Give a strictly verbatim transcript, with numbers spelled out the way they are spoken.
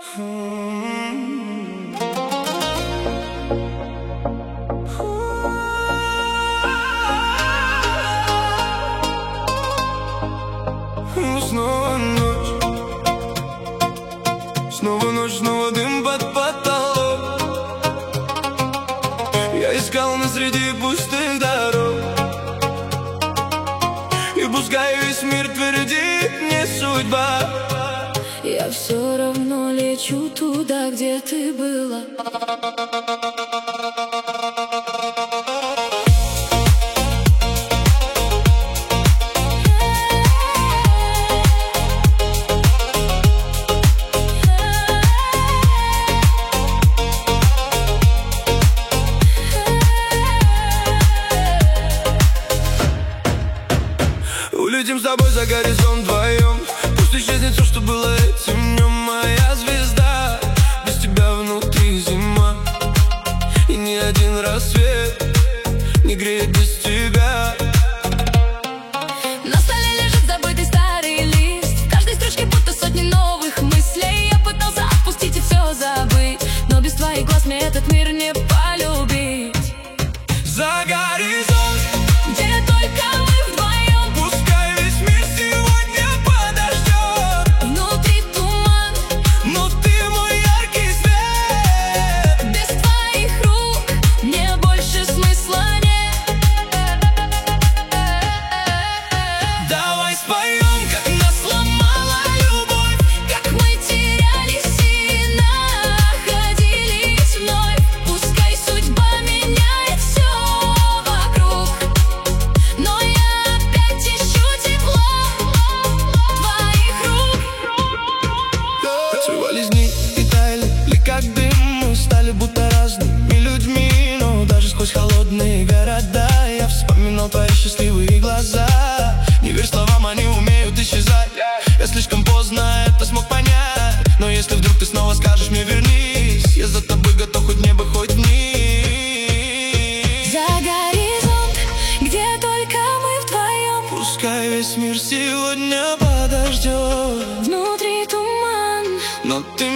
Снова ночь, снова ночь, снова дым под потолок. Я искал на среди пустых дорог, и пускай весь мир твердит не судьба, я все равно лечу туда, где ты была. Улетим с тобой за горизонт вдвоем. Пусть исчезнет все, что было этим днем. Моя звезда, без тебя внутри зима, и ни один рассвет не греет без тебя. На столе лежит забытый старый лист, в каждой строчке будто сотни новых мыслей. Я пытался отпустить и все забыть, но без твоих глаз мне этот мир не полюбить. За горизонт, где только мы вдвоем, пускай весь мир сегодня подождет. внутри туман, но ты мой яркий свет. без твоих рук мне больше смысла нет. Давай споем, как нас сломала любовь, Как мы терялись и находились вновь. Пускай судьба меняет все вокруг, но я опять ищу тепло твоих рук. срывались дни и таяли, ли как дым. Мы стали будто разными людьми, но даже сквозь холодные города я вспоминал твои счастливые глаза. Не верь словам, они умеют исчезать. Я слишком поздно это смог понять, но если вдруг ты снова скажешь мне вернись, я за тобой готов хоть в небо, хоть вниз. За горизонт, где только мы вдвоем, Пускай весь мир сегодня подождет, внутри туман, но ты